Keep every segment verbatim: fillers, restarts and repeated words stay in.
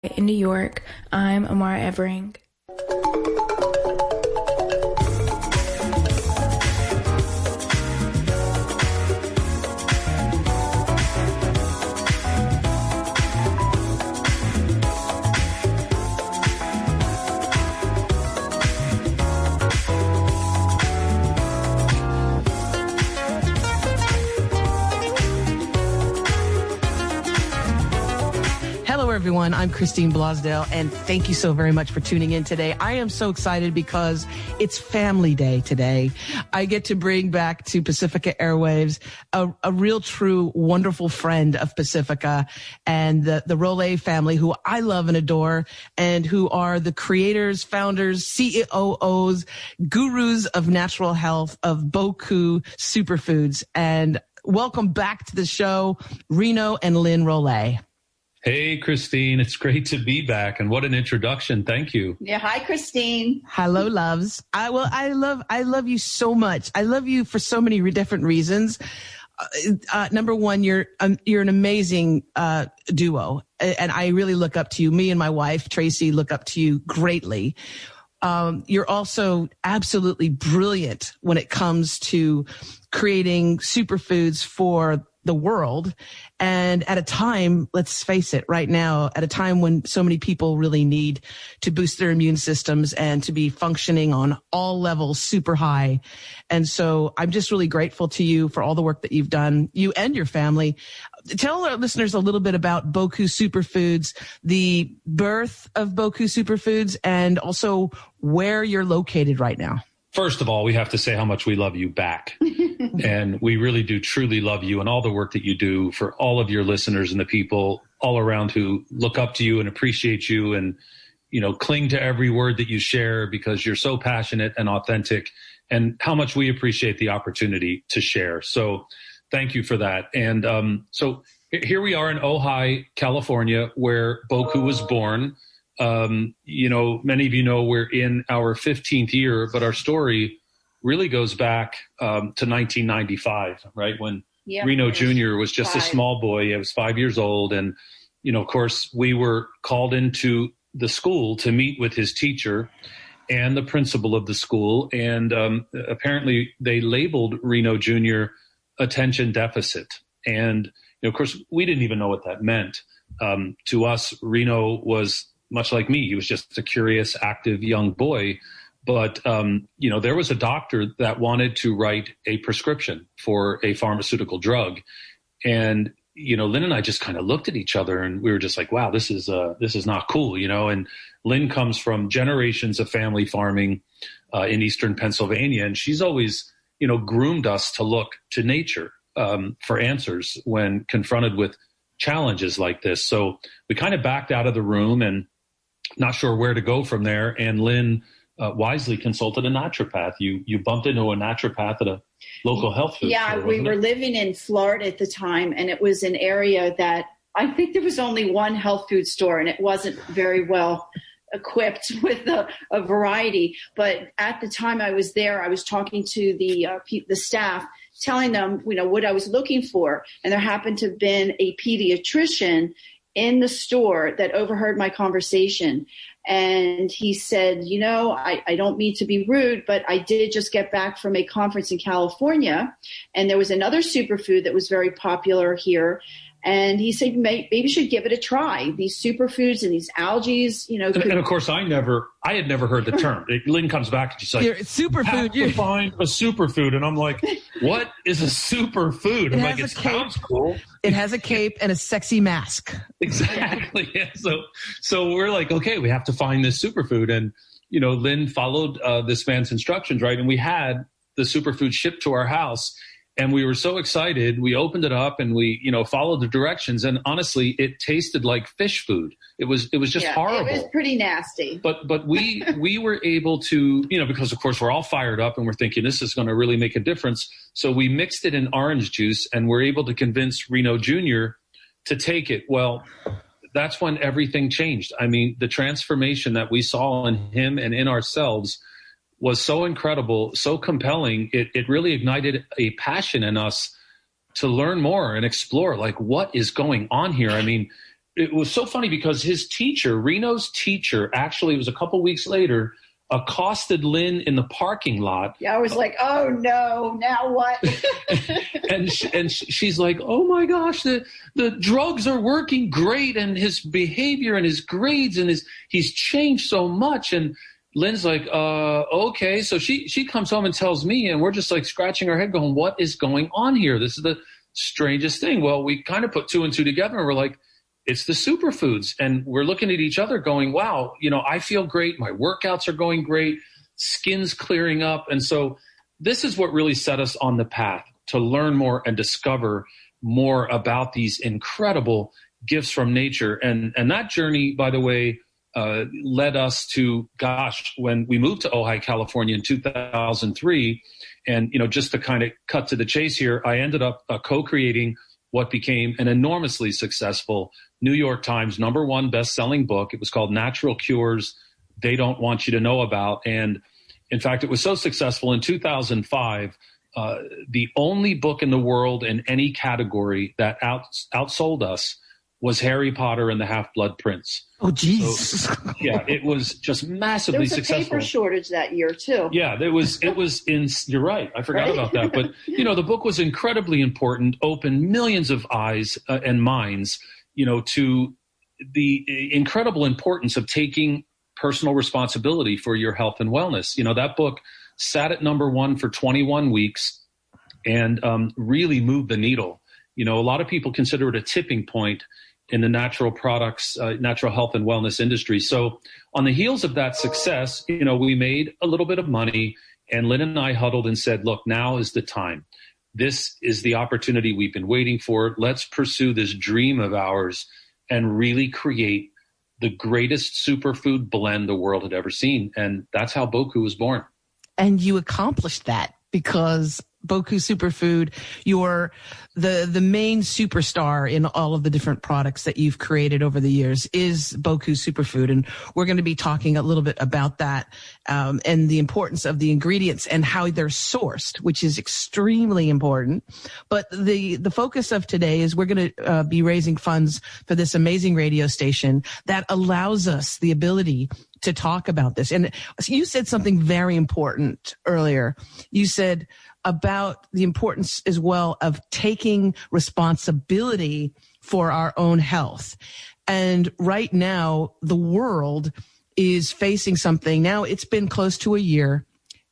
In New York, I'm Amara Evering. Everyone, I'm Christine Blosdale, and thank you so very much for tuning in today. I am so excited because it's Family Day today. I get to bring back to Pacifica Airwaves a, a real, true, wonderful friend of Pacifica and the, the Rollet family, who I love and adore, and who are the creators, founders, C E Os, gurus of natural health of Boku Superfoods. And welcome back to the show, Reno and Lynn Rollet. Hey, Christine. It's great to be back. And what an introduction. Thank you. Yeah. Hi, Christine. Hello, loves. I well, I love, I love you so much. I love you for so many re- different reasons. Uh, uh, number one, you're, um, you're an amazing, uh, duo. And I really look up to you. Me and my wife, Tracy, look up to you greatly. Um, you're also absolutely brilliant when it comes to creating superfoods for the world. And at a time, let's face it, right now, at a time when so many people really need to boost their immune systems and to be functioning on all levels super high. And so I'm just really grateful to you for all the work that you've done, you and your family. Tell our listeners a little bit about Boku Superfoods, the birth of Boku Superfoods, and also where you're located right now. First of all, we have to say how much we love you back. And we really do truly love you and all the work that you do for all of your listeners and the people all around who look up to you and appreciate you and, you know, cling to every word that you share because you're so passionate and authentic, and how much we appreciate the opportunity to share. So thank you for that. And um, so here we are in Ojai, California, where Boku was born. Um, you know, many of you know we're in our fifteenth year, but our story really goes back um, to nineteen ninety-five, right? When yep, Reno Junior was just five. a small boy. He was five years old. And, you know, of course, we were called into the school to meet with his teacher and the principal of the school. And um, apparently they labeled Reno Junior attention deficit. And, you know, of course, we didn't even know what that meant. Um, to us, Reno was much like me. He was just a curious, active young boy. But, um, you know, there was a doctor that wanted to write a prescription for a pharmaceutical drug. And, you know, Lynn and I just kind of looked at each other and we were just like, wow, this is uh, this is not cool, you know. And Lynn comes from generations of family farming uh, in eastern Pennsylvania. And she's always, you know, groomed us to look to nature um, for answers when confronted with challenges like this. So we kind of backed out of the room and not sure where to go from there. And Lynn uh, wisely consulted a naturopath. You you bumped into a naturopath at a local health food yeah, store. Yeah, we were it? living in Florida at the time, and it was an area that I think there was only one health food store, and it wasn't very well equipped with a, a variety. But at the time I was there, I was talking to the uh, pe- the staff, telling them, you know, what I was looking for. And there happened to have been a pediatrician in the store that overheard my conversation. And he said, you know, I, I don't mean to be rude, but I did just get back from a conference in California. And there was another superfood that was very popular here. And he said, maybe you should give it a try. These superfoods and these algae, you know. And, could- and of course, I never, I had never heard the term. Lynn comes back and she's like, You're, superfood. Have to find a superfood. And I'm like, what is a superfood? I'm like, it sounds cool. It has a cape and a sexy mask. Exactly. Yeah. So, so we're like, okay, we have to find this superfood. And, you know, Lynn followed uh, this man's instructions, right? And we had the superfood shipped to our house. And we were so excited. We opened it up and we, you know, followed the directions. And honestly, it tasted like fish food. It was, it was just yeah, horrible. It was pretty nasty. But, but we, we were able to, you know, because of course we're all fired up and we're thinking this is going to really make a difference. So we mixed it in orange juice and we're able to convince Reno Junior to take it. Well, that's when everything changed. I mean, the transformation that we saw in him and in ourselves was so incredible, so compelling. It it really ignited a passion in us to learn more and explore, like, what is going on here? I mean, it was so funny because his teacher, Reno's teacher, actually, it was a couple weeks later, accosted Lynn in the parking lot. Yeah, I was like, oh no, now what? and she, and she's like, oh my gosh, the the drugs are working great, and his behavior and his grades and his he's changed so much. And Lynn's like, uh, okay. So she she comes home and tells me, and we're just like scratching our head, going, what is going on here? This is the strangest thing. Well, we kind of put two and two together, and we're like, it's the superfoods. And we're looking at each other going, wow, you know, I feel great. My workouts are going great. Skin's clearing up. And so this is what really set us on the path to learn more and discover more about these incredible gifts from nature. And, and that journey, by the way, uh, led us to, gosh, when we moved to Ojai, California in two thousand three, and, you know, just to kind of cut to the chase here, I ended up uh, co-creating what became an enormously successful New York Times number one best-selling book. It was called Natural Cures They Don't Want You to Know About. And in fact, it was so successful in two thousand five, uh, the only book in the world in any category that out, outsold us was Harry Potter and the Half-Blood Prince. Oh, geez. So, yeah, it was just massively there was a successful. paper shortage that year too. Yeah, there was. It was in. You're right. I forgot Right? about that. But you know, the book was incredibly important. Opened millions of eyes uh, and minds, you know, to the incredible importance of taking personal responsibility for your health and wellness. You know, that book sat at number one for twenty-one weeks and um, really moved the needle. You know, a lot of people consider it a tipping point in the natural products, uh, natural health and wellness industry. So on the heels of that success, you know, we made a little bit of money, and Lynn and I huddled and said, look, now is the time. This is the opportunity we've been waiting for. Let's pursue this dream of ours and really create the greatest superfood blend the world had ever seen. And that's how Boku was born. And you accomplished that because Boku Superfood, you're the the main superstar in all of the different products that you've created over the years is Boku Superfood. And we're going to be talking a little bit about that um, and the importance of the ingredients and how they're sourced, which is extremely important. But the, the focus of today is we're going to uh, be raising funds for this amazing radio station that allows us the ability to talk about this. And you said something very important earlier. You said about the importance as well of taking responsibility for our own health. And right now, the world is facing something. Now it's been close to a year,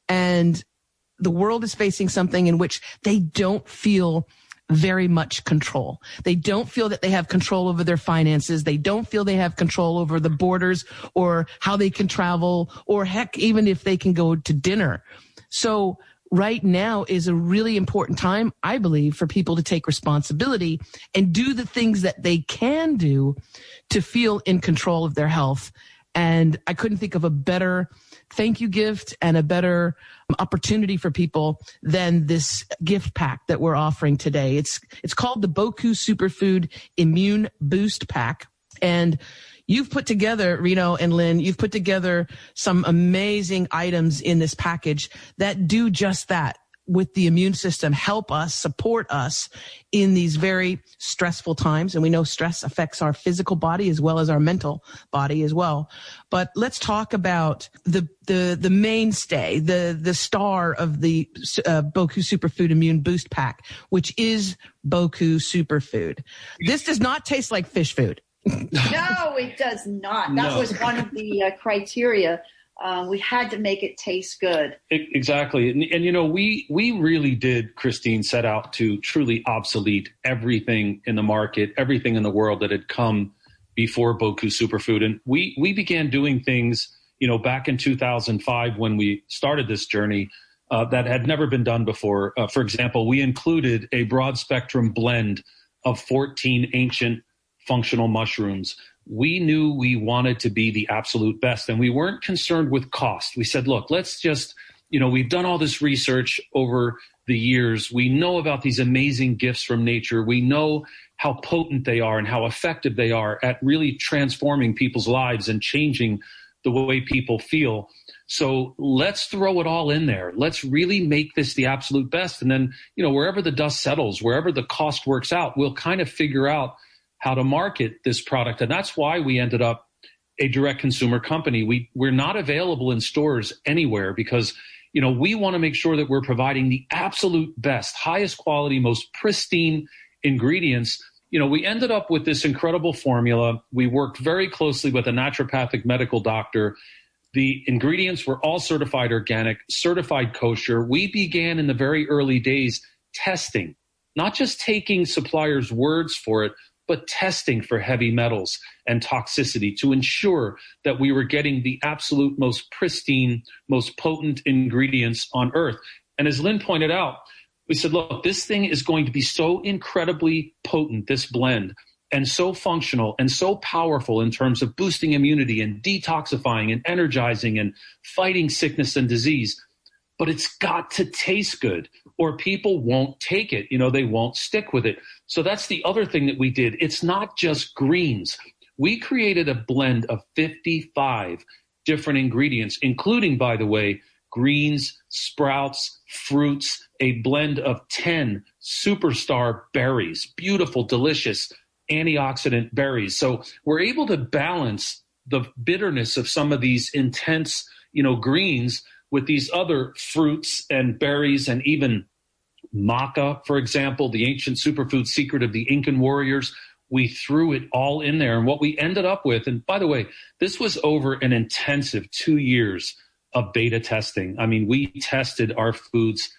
and the world is facing something in which they don't feel very much control. They don't feel that they have control over their finances. They don't feel they have control over the borders or how they can travel, or heck, even if they can go to dinner. So right now is a really important time, I believe, for people to take responsibility and do the things that they can do to feel in control of their health. And I couldn't think of a better thank you gift and a better opportunity for people than this gift pack that we're offering today. It's it's called the Boku Superfood Immune Boost Pack. And you've put together, Reno and Lynn, you've put together some amazing items in this package that do just that with the immune system, help us, support us in these very stressful times. And we know stress affects our physical body as well as our mental body as well. But let's talk about the the the mainstay, the the star of the uh, Boku Superfood Immune Boost Pack, which is Boku Superfood. This does not taste like fish food. No, it does not. That No. was one of the uh, criteria. Um, we had to make it taste good. E- Exactly. And, and, you know, we, we really did, Christine, set out to truly obsolete everything in the market, everything in the world that had come before Boku Superfood. And we, we began doing things, you know, back in two thousand five when we started this journey uh, that had never been done before. Uh, for example, we included a broad spectrum blend of fourteen ancient functional mushrooms. We knew we wanted to be the absolute best, and we weren't concerned with cost. We said, look, let's just, you know, we've done all this research over the years. We know about these amazing gifts from nature. We know how potent they are and how effective they are at really transforming people's lives and changing the way people feel. So let's throw it all in there. Let's really make this the absolute best. And then, you know, wherever the dust settles, wherever the cost works out, we'll kind of figure out how to market this product. And that's why we ended up a direct consumer company. We, we're not available in stores anywhere because, you know, we want to make sure that we're providing the absolute best, highest quality, most pristine ingredients. You know, we ended up with this incredible formula. We worked very closely with a naturopathic medical doctor. The ingredients were all certified organic, certified kosher. We began in the very early days testing, not just taking suppliers' words for it, but testing for heavy metals and toxicity to ensure that we were getting the absolute most pristine, most potent ingredients on earth. And as Lynn pointed out, we said, look, this thing is going to be so incredibly potent, this blend, and so functional and so powerful in terms of boosting immunity and detoxifying and energizing and fighting sickness and disease. But it's got to taste good or people won't take it. You know, they won't stick with it. So that's the other thing that we did. It's not just greens. We created a blend of fifty-five different ingredients, including, by the way, greens, sprouts, fruits, a blend of ten superstar berries, beautiful, delicious antioxidant berries. So we're able to balance the bitterness of some of these intense, you know, greens with these other fruits and berries, and even maca, for example, the ancient superfood secret of the Incan warriors. We threw it all in there. And what we ended up with, and by the way, this was over an intensive two years of beta testing. I mean, we tested our foods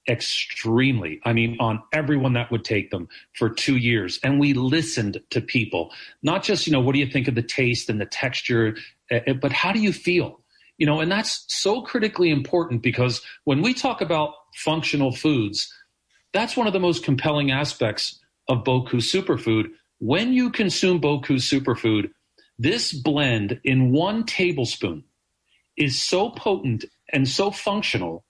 extremely, I mean, on everyone that would take them for two years. And we listened to people, not just, you know, what do you think of the taste and the texture, but how do you feel? You know, and that's so critically important because when we talk about functional foods, that's one of the most compelling aspects of Boku Superfood. When you consume Boku Superfood, this blend in one tablespoon is so potent and so functional,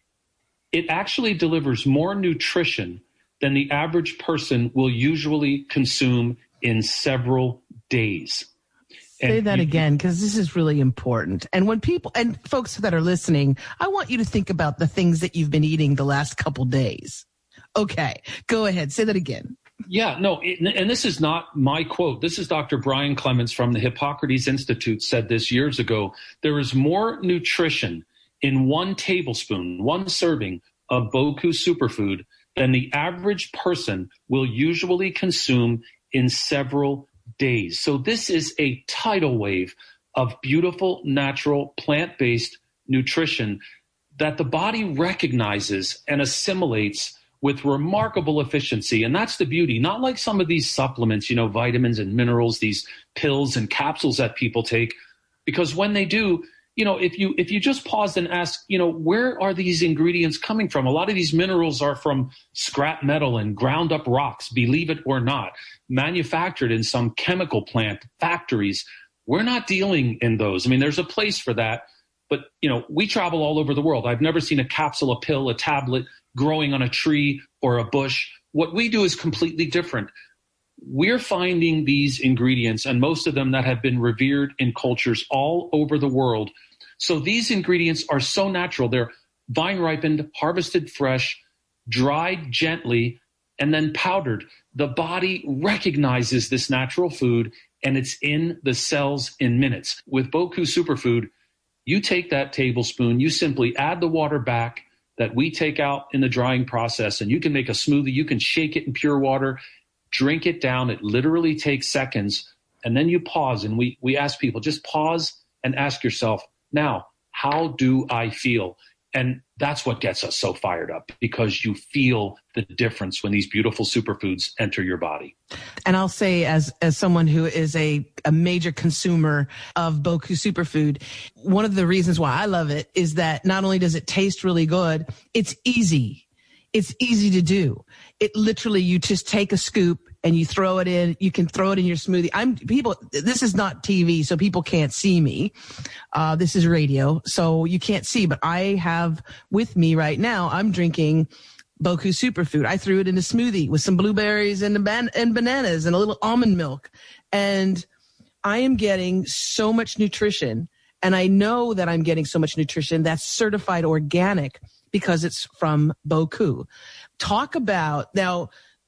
it actually delivers more nutrition than the average person will usually consume in several days. Say that again, because this is really important. And when people and folks that are listening, I want you to think about the things that you've been eating the last couple days. Okay, go ahead. Say that again. Yeah, no, it, and this is not my quote. This is Doctor Brian Clements from the Hippocrates Institute said this years ago. There is more nutrition in one tablespoon, one serving of Boku Superfood than the average person will usually consume in several days. So this is a tidal wave of beautiful, natural, plant-based nutrition that the body recognizes and assimilates with remarkable efficiency. And that's the beauty, not like some of these supplements, you know, vitamins and minerals, these pills and capsules that people take, because when they do, you know, if you if you just pause and ask, you know, where are these ingredients coming from? A lot of these minerals are from scrap metal and ground up rocks, believe it or not, manufactured in some chemical plant factories. We're not dealing in those. I mean, there's a place for that. But, you know, we travel all over the world. I've never seen a capsule, a pill, a tablet growing on a tree or a bush. What we do is completely different. We're finding these ingredients, and most of them that have been revered in cultures all over the world. So these ingredients are so natural. They're vine ripened, harvested fresh, dried gently, and then powdered. The body recognizes this natural food, and it's in the cells in minutes. With Boku Superfood, you take that tablespoon, you simply add the water back that we take out in the drying process, and you can make a smoothie. You can shake it in pure water, drink it down. It literally takes seconds. And then you pause, and we, we ask people, just pause and ask yourself, now, how do I feel? And that's what gets us so fired up, because you feel the difference when these beautiful superfoods enter your body. And I'll say, as as someone who is a, a major consumer of Boku Superfood, one of the reasons why I love it is that not only does it taste really good, it's easy. It's easy to do. It literally, you just take a scoop and you throw it in. You can throw it in your smoothie. I'm people. This is not T V, so people can't see me. Uh, this is radio, so you can't see. But I have with me right now, I'm drinking Boku Superfood. I threw it in a smoothie with some blueberries and, ban- and bananas and a little almond milk. And I am getting so much nutrition. And I know that I'm getting so much nutrition that's certified organic because it's from Boku. Talk about, now,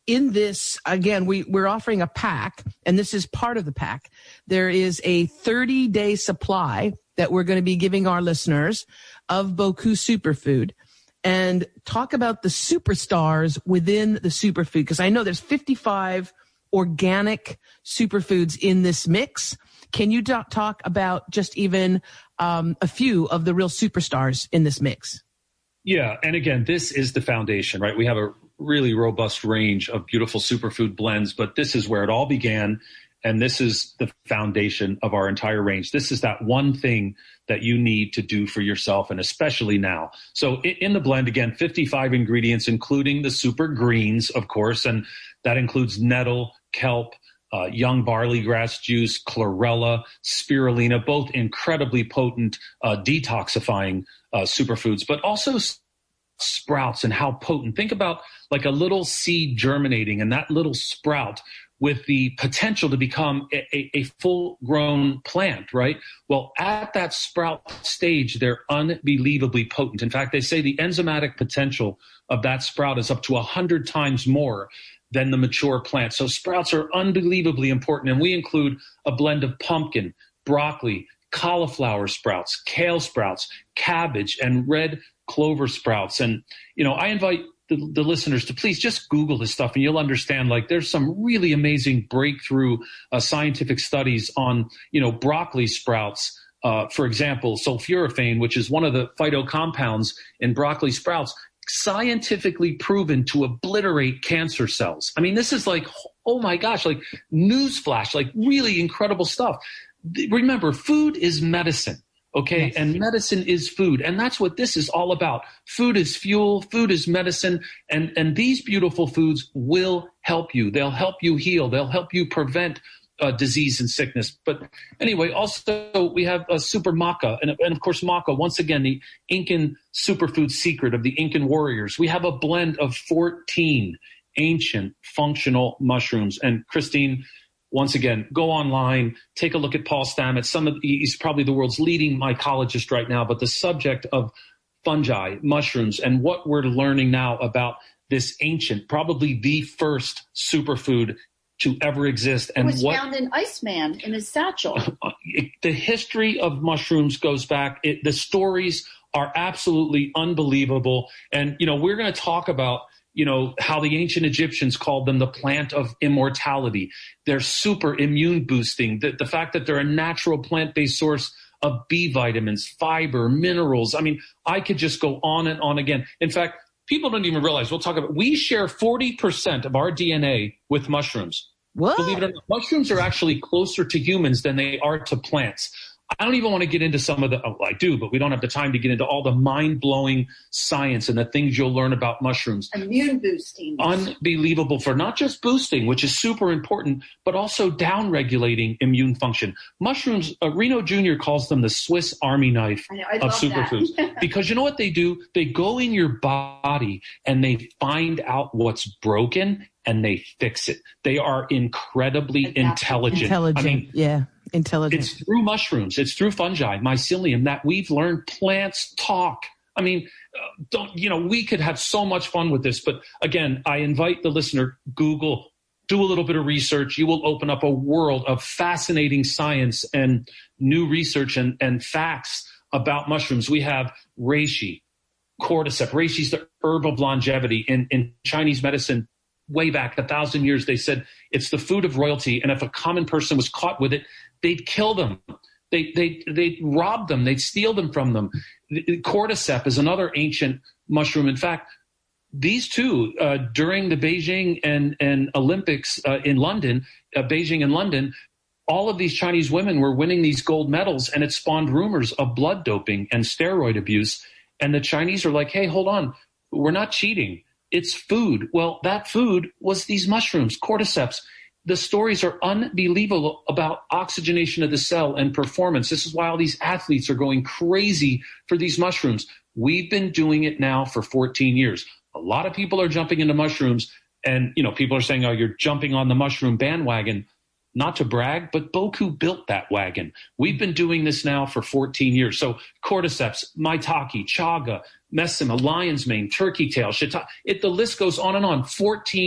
in this, again, we, we're offering a pack, and this is part of the pack. There is a thirty-day supply that we're going to be giving our listeners of Boku Superfood, and talk about the superstars within the superfood, because I know there's fifty-five organic superfoods in this mix. Can you talk, talk about just even um, a few of the real superstars in this mix? Yeah. And again, this is the foundation, right? We have a really robust range of beautiful superfood blends, but this is where it all began. And this is the foundation of our entire range. This is that one thing that you need to do for yourself, and especially now. So in the blend, again, fifty-five ingredients, including the super greens, of course, and that includes nettle, kelp, uh, young barley grass juice, chlorella, spirulina, both incredibly potent, uh, detoxifying uh, superfoods, but also s- sprouts and how potent. Think about like a little seed germinating, and that little sprout with the potential to become a, a, a full-grown plant, right? Well, at that sprout stage, they're unbelievably potent. In fact, they say the enzymatic potential of that sprout is up to one hundred times more than the mature plant. So sprouts are unbelievably important, and we include a blend of pumpkin, broccoli, cauliflower sprouts, kale sprouts, cabbage, and red clover sprouts. And, you know, I invite The, the listeners to please just Google this stuff, and you'll understand, like, there's some really amazing breakthrough uh, scientific studies on, you know, broccoli sprouts. Uh, for example, sulforaphane, which is one of the phytocompounds in broccoli sprouts, scientifically proven to obliterate cancer cells. I mean, this is like, oh my gosh, like newsflash, like really incredible stuff. Remember, food is medicine. Okay. Yes. And medicine is food. And that's what this is all about. Food is fuel. Food is medicine. And, and these beautiful foods will help you. They'll help you heal. They'll help you prevent uh, disease and sickness. But anyway, also we have a super maca. And, and of course, maca, once again, the Incan superfood secret of the Incan warriors. We have a blend of fourteen ancient functional mushrooms. And Christine, once again, go online, take a look at Paul Stamets. Some of he's probably the world's leading mycologist right now, but the subject of fungi, mushrooms, and what we're learning now about this ancient, probably the first superfood to ever exist. And it was what, found in Iceman in his satchel. The history of mushrooms goes back. It, the stories are absolutely unbelievable. And, you know, we're going to talk about, you know, how the ancient Egyptians called them the plant of immortality. They're super immune boosting. The, the fact that they're a natural plant-based source of B vitamins, fiber, minerals. I mean, I could just go on and on again. In fact, people don't even realize, we'll talk about, we share forty percent of our D N A with mushrooms. What? Believe it or not, mushrooms are actually closer to humans than they are to plants. I don't even want to get into some of the, oh, I do, but we don't have the time to get into all the mind-blowing science and the things you'll learn about mushrooms. Immune boosting. Unbelievable for not just boosting, which is super important, but also down-regulating immune function. Mushrooms, uh, Reno Junior calls them the Swiss Army knife I know, I of superfoods. Because you know what they do? They go in your body and they find out what's broken and they fix it. They are incredibly Adaptive. intelligent. Intelligent, I mean, yeah. Intelligent. It's through mushrooms, it's through fungi, mycelium, that we've learned plants talk. I mean, uh, don't, you know, we could have so much fun with this. But again, I invite the listener, Google, do a little bit of research. You will open up a world of fascinating science and new research and, and facts about mushrooms. We have reishi, cordyceps. Reishi is the herb of longevity. In, in Chinese medicine, way back a thousand years, they said it's the food of royalty. And if a common person was caught with it, they'd kill them. They, they, they'd rob them. They'd steal them from them. Cordyceps is another ancient mushroom. In fact, these two, uh, during the Beijing and, and Olympics uh, in London, uh, Beijing and London, all of these Chinese women were winning these gold medals, and it spawned rumors of blood doping and steroid abuse. And the Chinese are like, hey, hold on, we're not cheating. It's food. Well, that food was these mushrooms, cordyceps. The stories are unbelievable about oxygenation of the cell and performance. This is why all these athletes are going crazy for these mushrooms. We've been doing it now for fourteen years. A lot of people are jumping into mushrooms, and, you know, people are saying, oh, you're jumping on the mushroom bandwagon. Not to brag, but Boku built that wagon. We've been doing this now for fourteen years. So cordyceps, maitake, chaga, mesima, lion's mane, turkey tail, shiitake. It, the list goes on and on. fourteen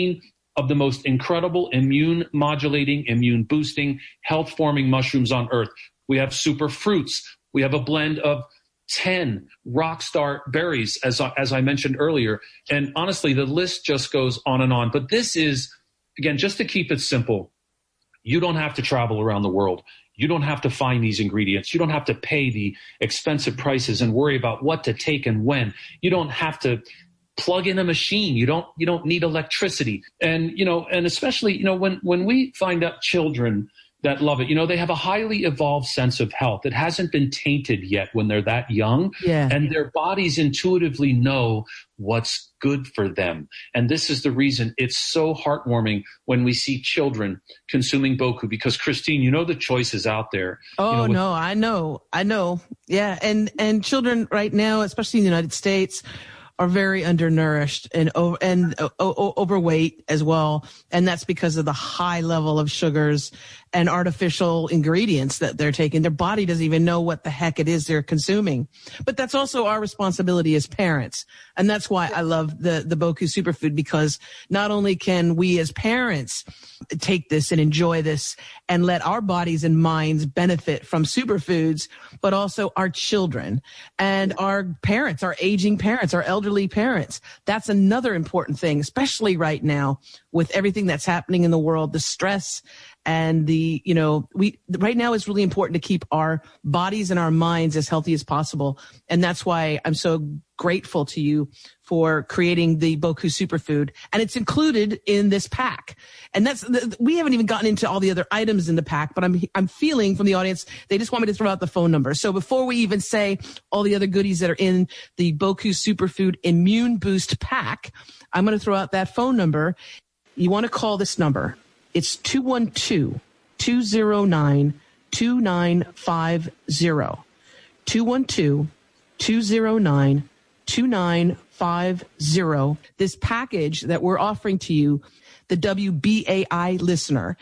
of the most incredible immune modulating, immune boosting, health forming mushrooms on earth. We have super fruits. We have a blend of ten rock star berries, as, as I mentioned earlier. And honestly, the list just goes on and on. But this is, again, just to keep it simple, you don't have to travel around the world. You don't have to find these ingredients. You don't have to pay the expensive prices and worry about what to take and when. You don't have to plug in a machine. You don't, you don't need electricity. And, you know, and especially, you know, when, when we find out children that love it, you know, they have a highly evolved sense of health. It hasn't been tainted yet when they're that young. Yeah. And their bodies intuitively know what's good for them. And this is the reason it's so heartwarming when we see children consuming Boku, because Christine, you know, the choices out there. Oh, you know, with- no, I know. I know. Yeah. And, and children right now, especially in the United States, are very undernourished and o- and o- o- overweight as well, and that's because of the high level of sugars and artificial ingredients that they're taking. Their body doesn't even know what the heck it is they're consuming. But that's also our responsibility as parents, and that's why I love the the Boku Superfood, because not only can we as parents take this and enjoy this and let our bodies and minds benefit from superfoods, but also our children and our parents, our aging parents, our elderly parents. That's another important thing, especially right now with everything that's happening in the world, the stress and the, you know, we right now it's really important to keep our bodies and our minds as healthy as possible. And that's why I'm so grateful to you for creating the Boku Superfood. And it's included in this pack. And that's, we haven't even gotten into all the other items in the pack, but I'm, I'm feeling from the audience, they just want me to throw out the phone number. So before we even say all the other goodies that are in the Boku Superfood Immune Boost pack, I'm going to throw out that phone number. You want to call this number. It's two one two, two zero nine, two nine five zero. two one two, two zero nine, two nine five zero. This package that we're offering to you, the W B A I listener,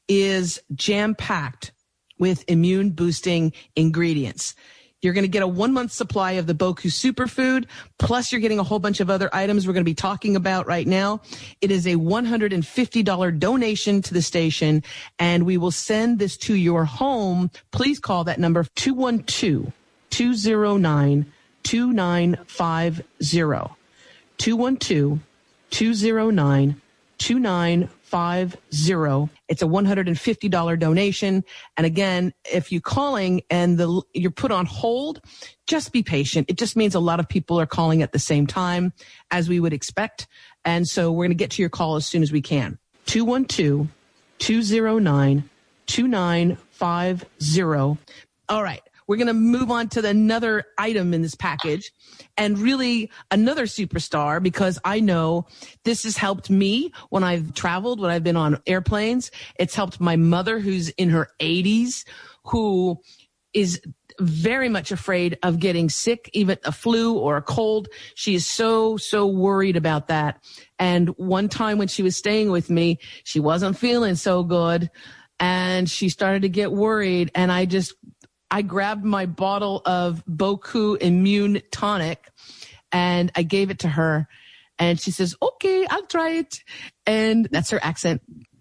is jam-packed with immune-boosting ingredients. You're going to get a one-month supply of the Boku Superfood, plus you're getting a whole bunch of other items we're going to be talking about right now. It is a one hundred fifty dollars donation to the station, and we will send this to your home. Please call that number, two one two, two zero nine, two nine five zero. two one two, two zero nine, two nine five zero. It's a one hundred fifty dollars donation. And again, if you're calling and the, you're put on hold, just be patient. It just means a lot of people are calling at the same time, as we would expect. And so we're going to get to your call as soon as we can. two one two, two zero nine, two nine five zero. All right. We're going to move on to the, another item in this package, and really another superstar, because I know this has helped me when I've traveled, when I've been on airplanes. It's helped my mother, who's in her eighties, who is very much afraid of getting sick, even a flu or a cold. She is so, so worried about that. And one time when she was staying with me, she wasn't feeling so good, and she started to get worried. And I just I grabbed my bottle of Boku Immune Tonic and I gave it to her, and she says, okay, I'll try it. And that's her accent.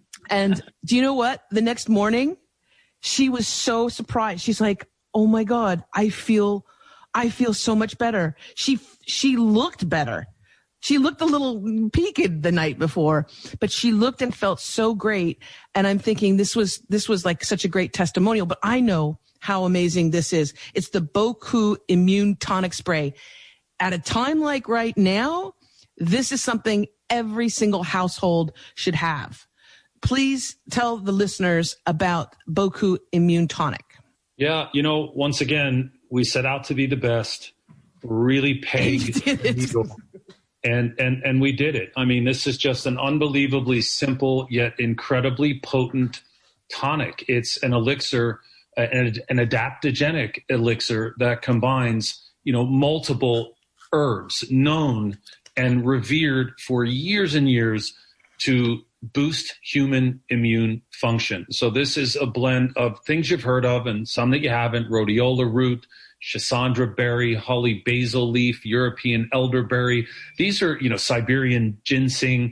And do you know what? The next morning, she was so surprised. She's like, oh my God, I feel, I feel so much better. She, she looked better. She looked a little peaked the night before, but she looked and felt so great. And I'm thinking this was, this was like such a great testimonial, but I know how amazing this is. It's the Boku Immune Tonic Spray. At a time like right now, this is something every single household should have. Please tell the listeners about Boku Immune Tonic. Yeah, you know, once again, we set out to be the best, really pegged needle. And, and, and we did it. I mean, this is just an unbelievably simple yet incredibly potent tonic. It's an elixir, an, an adaptogenic elixir that combines, you know, multiple herbs known and revered for years and years to boost human immune function. So this is a blend of things you've heard of and some that you haven't: rhodiola root, Schisandra berry, holly basil leaf, European elderberry. These are, you know, Siberian ginseng.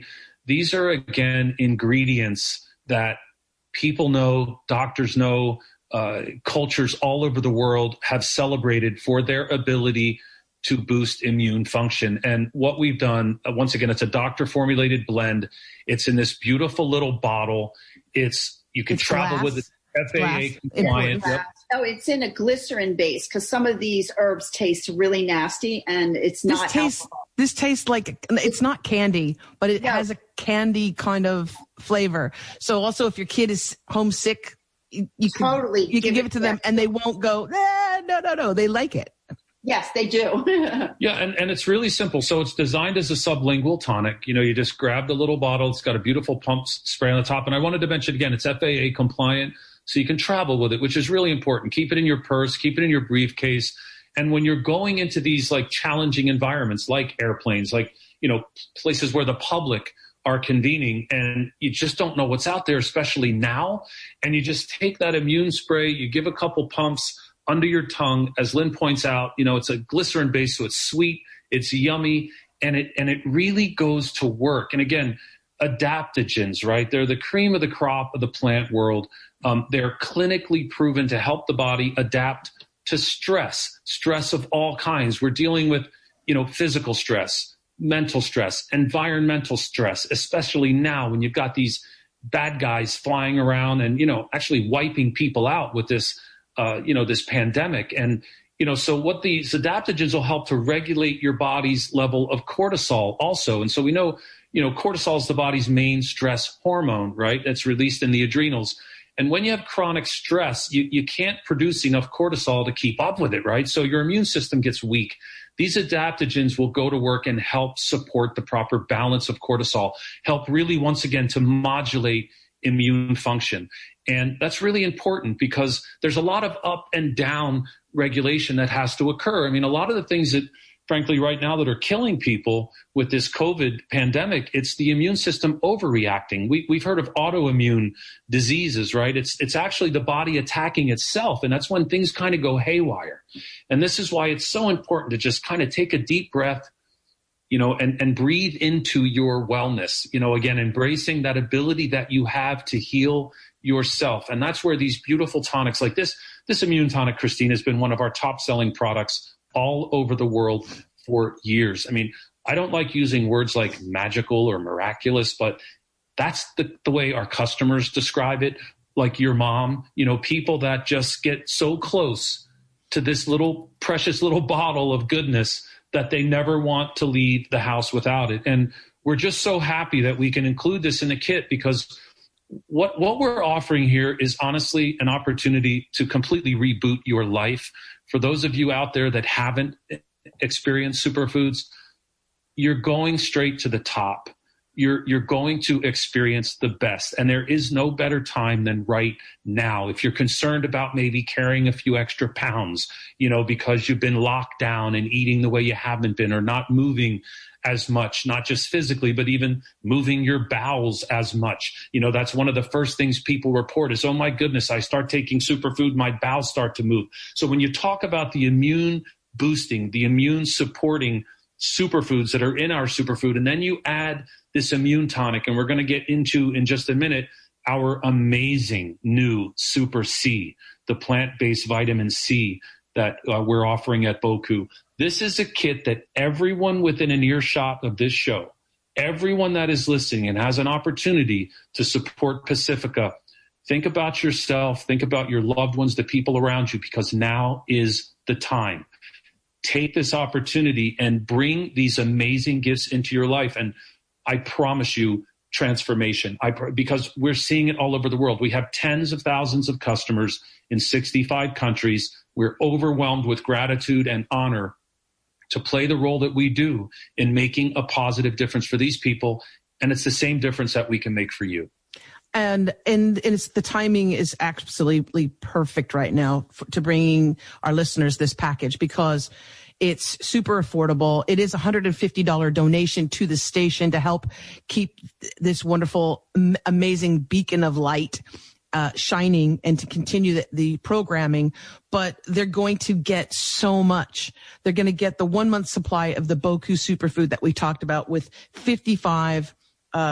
these are, again, ingredients that people know, doctors know, uh, cultures all over the world have celebrated for their ability to boost immune function. And what we've done, uh, once again, it's a doctor formulated blend. It's in this beautiful little bottle. It's, you can it's travel glass. with it. F A A compliant. Yep. Oh, it's in a glycerin base because some of these herbs taste really nasty, and it's not this tastes, alcohol. This tastes like, it's not candy, but it Yeah. has a candy kind of flavor. So also if your kid is homesick, you, you can, Totally you can give give it it to to them them. and they won't go, eh, no, no, no. They like it. Yes, they do. Yeah, and, and it's really simple. So it's designed as a sublingual tonic. You know, you just grab the little bottle. It's got a beautiful pump spray on the top. And I wanted to mention again, it's F A A compliant, so you can travel with it, which is really important. Keep it in your purse, keep it in your briefcase. And when you're going into these like challenging environments, like airplanes, like, you know, places where the public are convening and you just don't know what's out there, especially now. And you just take that immune spray, you give a couple pumps under your tongue. As Lynn points out, you know, it's a glycerin base, so it's sweet, it's yummy, and it and it really goes to work. And again, adaptogens, right? They're the cream of the crop of the plant world. Um, they're clinically proven to help the body adapt to stress, stress of all kinds. We're dealing with, you know, physical stress, mental stress, environmental stress, especially now when you've got these bad guys flying around and, you know, actually wiping people out with this Uh, you know, this pandemic. And, you know, so what these adaptogens will help to regulate your body's level of cortisol also. And so we know, you know, cortisol is the body's main stress hormone, right? That's released in the adrenals. And when you have chronic stress, you, you can't produce enough cortisol to keep up with it, right? So your immune system gets weak. These adaptogens will go to work and help support the proper balance of cortisol, help really, once again, to modulate immune function. And that's really important because there's a lot of up and down regulation that has to occur. I mean, a lot of the things that, frankly, right now that are killing people with this COVID pandemic, it's the immune system overreacting. We, we've heard of autoimmune diseases, right? It's, it's actually the body attacking itself. And that's when things kind of go haywire. And this is why it's so important to just kind of take a deep breath, you know, and, and breathe into your wellness, you know, again, embracing that ability that you have to heal yourself. And that's where these beautiful tonics like this, this immune tonic, Christine, has been one of our top selling products all over the world for years. I mean, I don't like using words like magical or miraculous, but that's the, the way our customers describe it. Like your mom, you know, people that just get so close to this little precious little bottle of goodness that they never want to leave the house without it. And we're just so happy that we can include this in the kit because what what we're offering here is honestly an opportunity to completely reboot your life. For those of you out there that haven't experienced superfoods, you're going straight to the top. You're you're going to experience the best. And there is no better time than right now. If you're concerned about maybe carrying a few extra pounds, you know, because you've been locked down and eating the way you haven't been or not moving as much, not just physically, but even moving your bowels as much. You know, that's one of the first things people report is, oh my goodness, I start taking superfood, my bowels start to move. So when you talk about the immune boosting, the immune supporting superfoods that are in our superfood, and then you add this immune tonic, and we're going to get into in just a minute, our amazing new Super C, the plant-based vitamin C that uh, we're offering at Boku. This is a kit that everyone within an earshot of this show, everyone that is listening and has an opportunity to support Pacifica, think about yourself, think about your loved ones, the people around you, because now is the time. Take this opportunity and bring these amazing gifts into your life. And I promise you transformation, I, because we're seeing it all over the world. We have tens of thousands of customers in sixty-five countries. We're overwhelmed with gratitude and honor to play the role that we do in making a positive difference for these people. And it's the same difference that we can make for you. And, and, and it's, the timing is absolutely perfect right now for, to bringing our listeners this package because it's super affordable. It is a one hundred fifty dollars donation to the station to help keep this wonderful, amazing beacon of light uh, shining and to continue the, the programming. But they're going to get so much. They're going to get the one month supply of the Boku superfood that we talked about with fifty-five uh,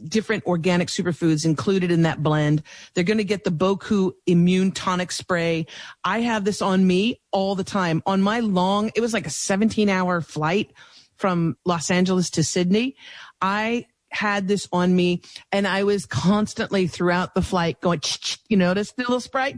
different organic superfoods included in that blend. They're going to get the Boku Immune Tonic Spray. I have this on me all the time. On my long, it was like a seventeen hour flight from Los Angeles to Sydney. I had this on me and I was constantly throughout the flight going, you notice the little spray,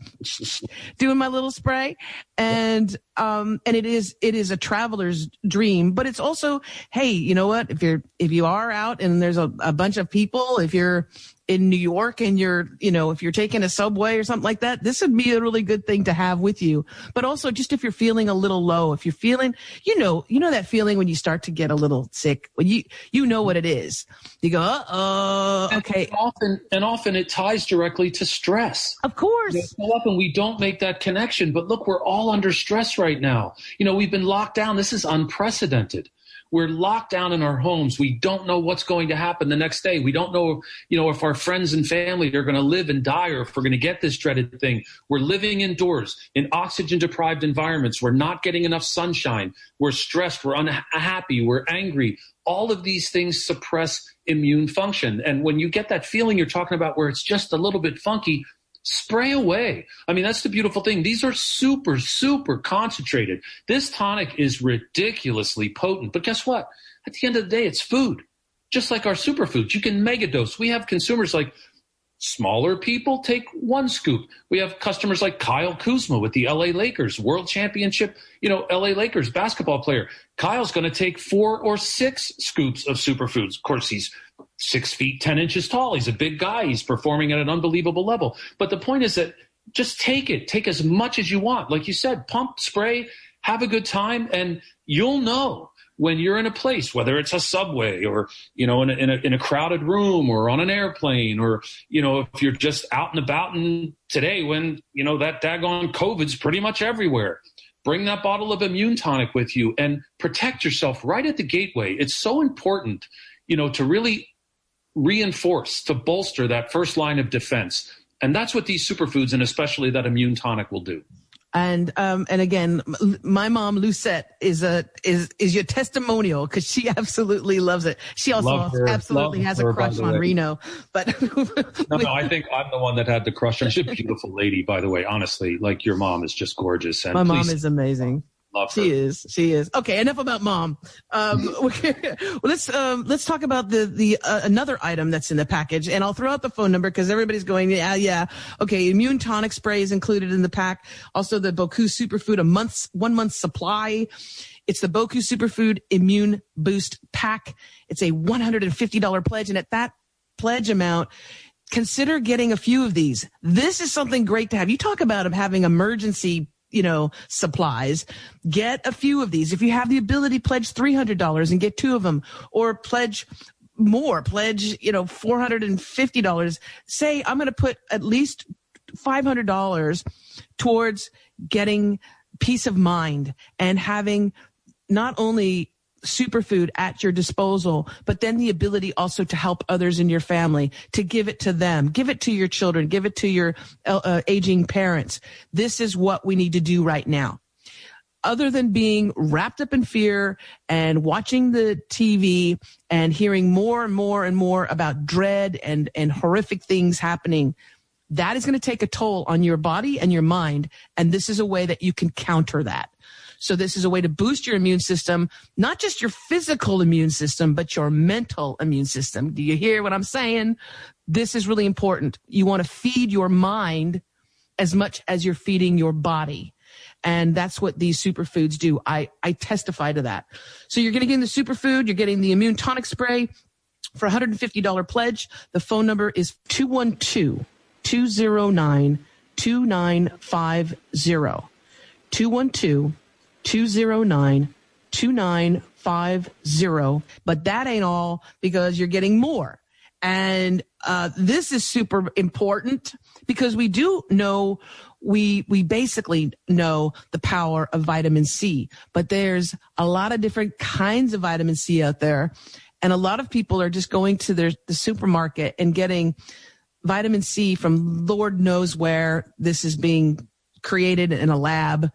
doing my little spray. And, um, and it is, it is a traveler's dream, but it's also, hey, you know what? If you're, if you are out and there's a, a bunch of people, if you're in New York and you're, you know, if you're taking a subway or something like that, this would be a really good thing to have with you. But also just if you're feeling a little low, if you're feeling, you know, you know that feeling when you start to get a little sick, when you, you know what it is. You go, uh-oh, okay. And often, and often it ties directly to stress. Of course. You know, so often we don't make that connection, but look, we're all under stress right now. You know, we've been locked down. This is unprecedented. We're locked down in our homes. We don't know what's going to happen the next day. We don't know, you know, if our friends and family are going to live and die or if we're going to get this dreaded thing. We're living indoors in oxygen deprived environments. We're not getting enough sunshine. We're stressed. We're unhappy. We're angry. All of these things suppress immune function. And when you get that feeling you're talking about where it's just a little bit funky, spray away. I mean, that's the beautiful thing. These are super, super concentrated. This tonic is ridiculously potent. But guess what? At the end of the day, it's food. Just like our superfoods. You can megadose. We have consumers like smaller people take one scoop. We have customers like Kyle Kuzma with the L A Lakers, world championship, you know, L A Lakers basketball player. Kyle's going to take four or six scoops of superfoods. Of course, he's six feet, ten inches tall. He's a big guy. He's performing at an unbelievable level. But the point is that just take it. Take as much as you want. Like you said, pump, spray, have a good time, and you'll know when you're in a place, whether it's a subway or, you know, in a, in a, in a crowded room or on an airplane, or, you know, if you're just out and about and today when, you know, that daggone COVID's pretty much everywhere. Bring that bottle of immune tonic with you and protect yourself right at the gateway. It's so important, you know, to really reinforce, to bolster that first line of defense. And that's what these superfoods and especially that immune tonic will do. And, um, and again, my mom, Lucette, is a, is, is your testimonial because she absolutely loves it. She also her, absolutely has a crush on Reno, but no, no, I think I'm the one that had the crush. She's a beautiful lady, by the way. Honestly, like your mom is just gorgeous. And my please, mom is amazing. Love her. She is. She is. Okay. Enough about mom. Um, well, let's, um, let's talk about the, the, uh, another item that's in the package, and I'll throw out the phone number because everybody's going, yeah, yeah. Okay. Immune tonic spray is included in the pack. Also the Boku Superfood, a month's, one month supply. It's the Boku Superfood Immune Boost Pack. It's a one hundred fifty dollars pledge. And at that pledge amount, consider getting a few of these. This is something great to have. You talk about having emergency you know, supplies, get a few of these. If you have the ability, pledge three hundred dollars and get two of them, or pledge more, pledge, you know, four hundred fifty dollars. Say, I'm going to put at least five hundred dollars towards getting peace of mind and having not only superfood at your disposal, but then the ability also to help others in your family, to give it to them, give it to your children, give it to your uh, aging parents. This is what we need to do right now. Other than being wrapped up in fear and watching the T V and hearing more and more and more about dread and, and horrific things happening, that is going to take a toll on your body and your mind. And this is a way that you can counter that. So this is a way to boost your immune system, not just your physical immune system, but your mental immune system. Do you hear what I'm saying? This is really important. You want to feed your mind as much as you're feeding your body. And that's what these superfoods do. I, I testify to that. So you're getting the superfood, you're getting the immune tonic spray for a one hundred fifty dollars pledge. The phone number is two one two, two zero nine, two nine five zero. two one two, two zero nine, two nine five zero. But that ain't all, because you're getting more. And uh this is super important because we do know, we we basically know the power of vitamin C, but there's a lot of different kinds of vitamin C out there. And a lot of people are just going to their the supermarket and getting vitamin C from Lord knows where this is being created in a lab.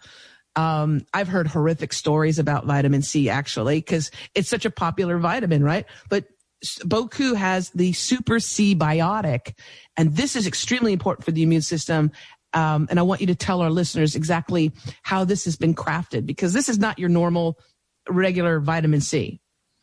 Um, I've heard horrific stories about vitamin C, actually, because it's such a popular vitamin, right? But Boku has the Super C Biotic, and this is extremely important for the immune system. Um, and I want you to tell our listeners exactly how this has been crafted, because this is not your normal regular vitamin C.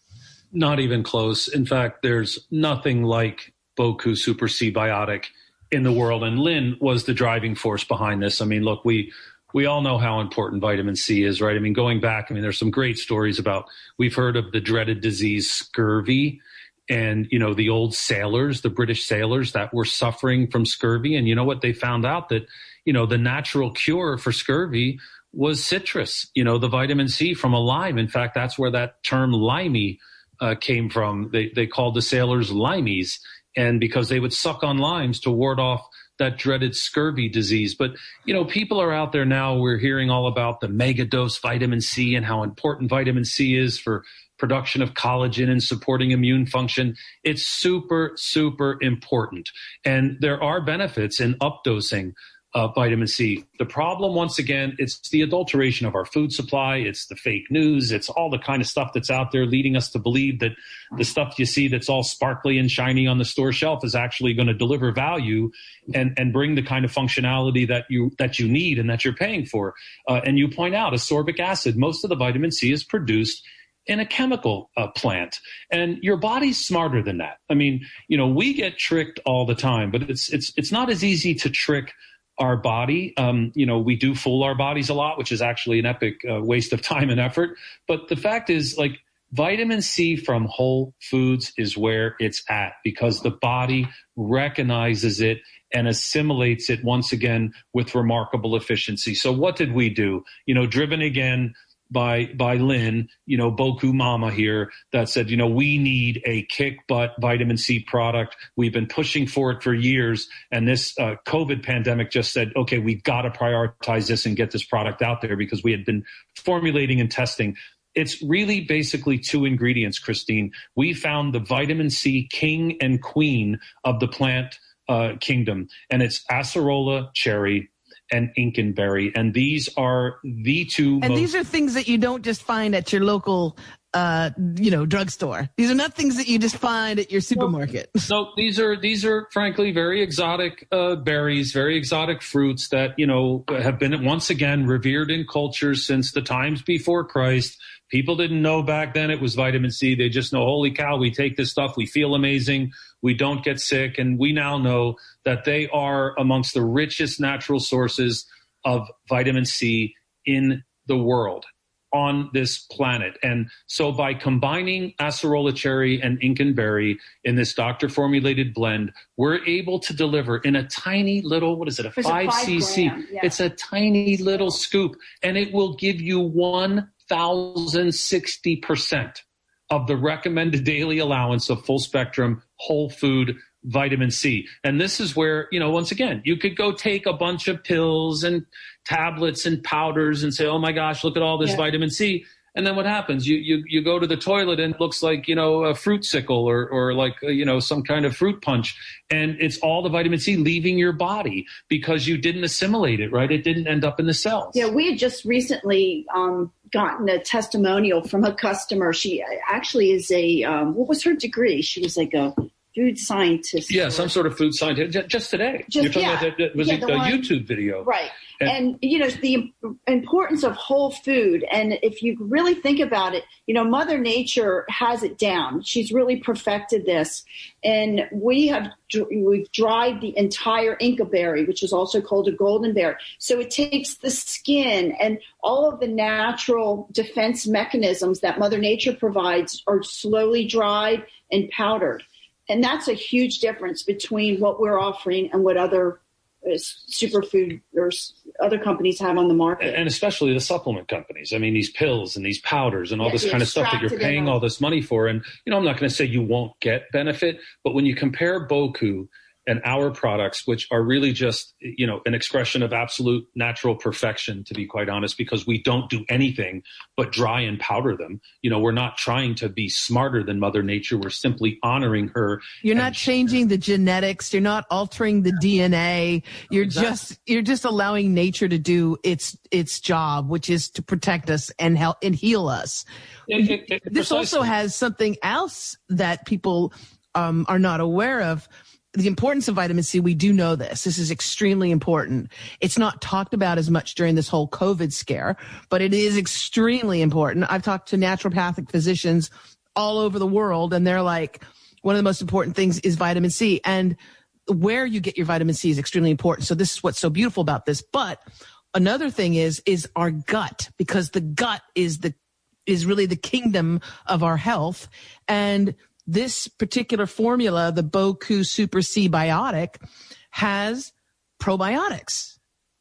Not even close. In fact, there's nothing like Boku Super C Biotic in the world. And Lynn was the driving force behind this. I mean, look, we we all know how important vitamin C is, right? I mean, going back, I mean, there's some great stories about, we've heard of the dreaded disease scurvy. And, you know, the old sailors, the British sailors that were suffering from scurvy. And you know what? They found out that, you know, the natural cure for scurvy was citrus, you know, the vitamin C from a lime. In fact, that's where that term limey uh, came from. They, they called the sailors limeys, and because they would suck on limes to ward off that dreaded scurvy disease. But, you know, people are out there now, we're hearing all about the mega dose vitamin C and how important vitamin C is for production of collagen and supporting immune function. It's super, super important. And there are benefits in updosing uh, vitamin C. The problem, once again, it's the adulteration of our food supply. It's the fake news. It's all the kind of stuff that's out there leading us to believe that the stuff you see that's all sparkly and shiny on the store shelf is actually going to deliver value and, and bring the kind of functionality that you, that you need and that you're paying for. Uh, and you point out ascorbic acid. Most of the vitamin C is produced in a chemical uh, plant, and your body's smarter than that. I mean, you know, we get tricked all the time, but it's it's it's not as easy to trick our body. Um, you know, we do fool our bodies a lot, which is actually an epic uh, waste of time and effort. But the fact is, like, vitamin C from whole foods is where it's at, because the body recognizes it and assimilates it once again with remarkable efficiency. So what did we do? You know, driven again by by Lynn, you know, Boku Mama here, that said, you know, we need a kick butt vitamin C product. We've been pushing for it for years. And this uh, COVID pandemic just said, okay, we've got to prioritize this and get this product out there, because we had been formulating and testing. It's really basically two ingredients, Christine. We found the vitamin C king and queen of the plant uh, kingdom, and it's acerola cherry and Inkenberry. And these are the two And most- these are things that you don't just find at your local, uh, you know, drugstore. These are not things that you just find at your supermarket. No, these are, these are frankly very exotic uh, berries, very exotic fruits that, you know, have been once again revered in cultures since the times before Christ. People didn't know back then it was vitamin C. They just know, holy cow, we take this stuff, we feel amazing, we don't get sick. And we now know that they are amongst the richest natural sources of vitamin C in the world, on this planet. And so by combining acerola cherry and Inkenberry in this doctor-formulated blend, we're able to deliver in a tiny little, what is it, a It's five a five cc. gram, yeah. It's a tiny little scoop, and it will give you one thousand sixty percent of the recommended daily allowance of full spectrum whole food vitamin C. And this is where, you know, once again, you could go take a bunch of pills and tablets and powders and say, oh my gosh, look at all this Yeah. vitamin C. And then what happens? You, you, you go to the toilet and it looks like, you know, a fruit sickle or, or like, uh, you know, some kind of fruit punch. And it's all the vitamin C leaving your body because you didn't assimilate it, right? It didn't end up in the cells. Yeah, we had just recently um, gotten a testimonial from a customer. She actually is a, um, what was her degree? She was like a food scientist. Yeah, some sort of food scientist. Just today. Just, You're talking yeah. about that, was Yeah, it the a one- YouTube video? Right. And- And, you know, the importance of whole food. And if you really think about it, you know, Mother Nature has it down. She's really perfected this. And we have, we've dried the entire Inca berry, which is also called a golden berry. So it takes the skin and all of the natural defense mechanisms that Mother Nature provides are slowly dried and powdered. And that's a huge difference between what we're offering and what other uh, superfood or s- other companies have on the market. And especially the supplement companies. I mean, these pills and these powders and all Yeah, this the kind of stuff that you're extracted paying in all them. this money for. And, you know, I'm not going to say you won't get benefit, but when you compare Boku and our products, which are really just, you know, an expression of absolute natural perfection, to be quite honest, because we don't do anything but dry and powder them. You know, we're not trying to be smarter than Mother Nature. We're simply honoring her. You're not changing the genetics. You're not altering the D N A. You're exactly. just, you're just allowing nature to do its, its job, which is to protect us and help and heal us. It, it, it, this precisely. Also has something else that people um, are not aware of. The importance of vitamin C, we do know this. This is extremely important. It's not talked about as much during this whole COVID scare, but it is extremely important. I've talked to naturopathic physicians all over the world, and they're like, one of the most important things is vitamin C. And where you get your vitamin C is extremely important. So this is what's so beautiful about this. But another thing is, is our gut, because the gut is the, is really the kingdom of our health. And this particular formula, the Boku Super C Biotic, has probiotics.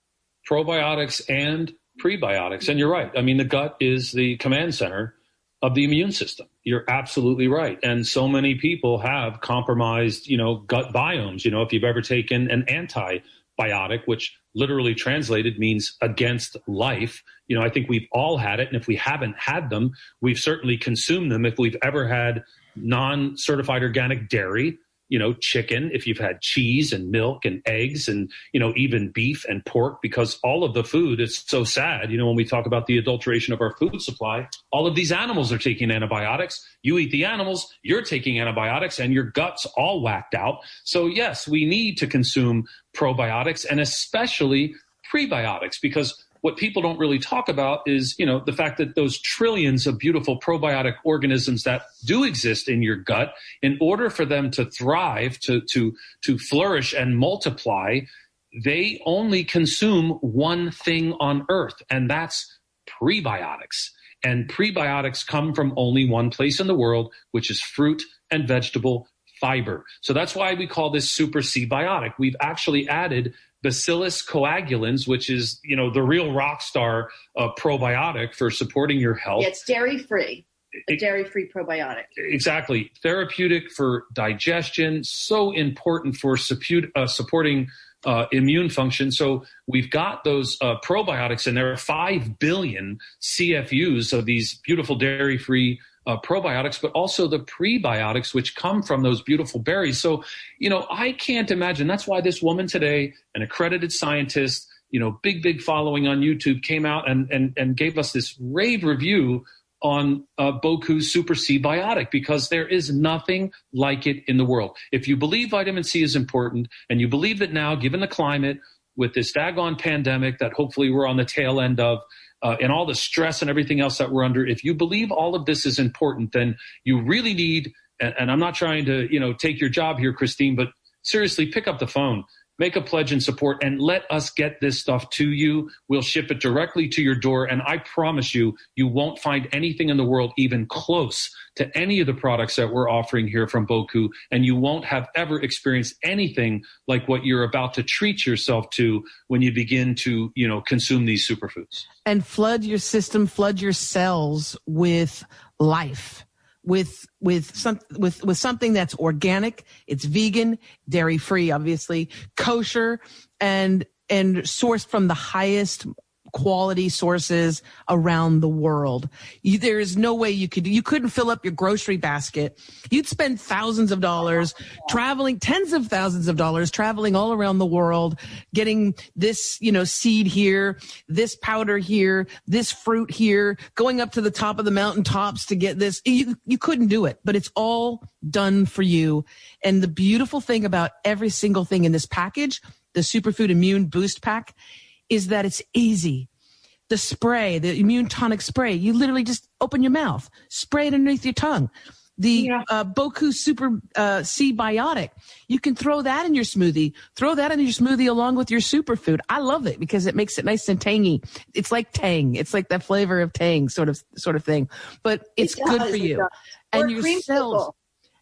Probiotics and prebiotics. And you're right. I mean, the gut is the command center of the immune system. You're absolutely right. And so many people have compromised, you know, gut biomes. You know, if you've ever taken an antibiotic, which literally translated means against life, you know, I think we've all had it. And if we haven't had them, we've certainly consumed them. If we've ever had non-certified organic dairy, you know, chicken, if you've had cheese and milk and eggs and, you know, even beef and pork, because all of the food is so sad. You know, when we talk about the adulteration of our food supply, all of these animals are taking antibiotics. You eat the animals, you're taking antibiotics, and your gut's all whacked out. So yes, we need to consume probiotics and especially prebiotics, because what people don't really talk about is, you know, the fact that those trillions of beautiful probiotic organisms that do exist in your gut, in order for them to thrive, to, to, to flourish and multiply, they only consume one thing on earth, and that's prebiotics. And prebiotics come from only one place in the world, which is fruit and vegetable fiber. So that's why we call this Super C Biotic. We've actually added Bacillus coagulans, which is, you know, the real rock star uh, probiotic for supporting your health. Yeah, it's dairy-free, a dairy-free probiotic. Exactly. Therapeutic for digestion, so important for suppu- uh, supporting uh, immune function. So we've got those uh, probiotics, and there are five billion C F Us of these beautiful dairy-free Uh, probiotics, but also the prebiotics, which come from those beautiful berries. So, you know, I can't imagine. That's why this woman today, an accredited scientist, you know, big, big following on YouTube, came out and, and, and gave us this rave review on uh, Boku Super C Biotic, because there is nothing like it in the world. If you believe vitamin C is important, and you believe that now, given the climate, with this daggone pandemic that hopefully we're on the tail end of, Uh, and all the stress and everything else that we're under, if you believe all of this is important, then you really need, and, and I'm not trying to, you know, take your job here, Christine, but seriously, pick up the phone, make a pledge in support, and let us get this stuff to you. We'll ship it directly to your door, and I promise you, you won't find anything in the world even close to any of the products that we're offering here from Boku, and you won't have ever experienced anything like what you're about to treat yourself to when you begin to, you know, consume these superfoods. And flood your system, flood your cells with life, with with some with with something that's organic, it's vegan, dairy free, obviously, kosher, and and sourced from the highest quality sources around the world. You, there is no way you could, you couldn't fill up your grocery basket. You'd spend thousands of dollars traveling, tens of thousands of dollars traveling all around the world, getting this, you know, seed here, this powder here, this fruit here, going up to the top of the mountaintops to get this. You, you couldn't do it, but it's all done for you. And the beautiful thing about every single thing in this package, the Superfood Immune Boost Pack, is that it's easy. The spray, the immune tonic spray, you literally just open your mouth, spray it underneath your tongue. The yeah. uh, Boku Super uh, C Biotic, you can throw that in your smoothie. Throw that in your smoothie along with your superfood. I love it because it makes it nice and tangy. It's like Tang. It's like that flavor of Tang sort of sort of thing. But it's it good for you. And your cells.